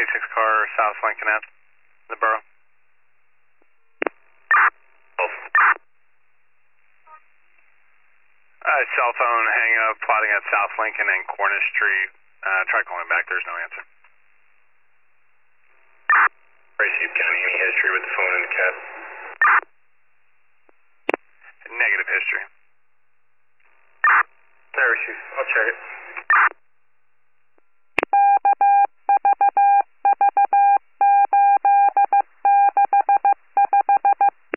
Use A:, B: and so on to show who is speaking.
A: 26 car South Lincoln Ave, the borough. Cell phone hang up, plotting at South Lincoln and Cornish Street. Try calling back, there's no answer.
B: Received County, any history with the phone in the cab?
A: Negative history.
B: No issues, I'll check it.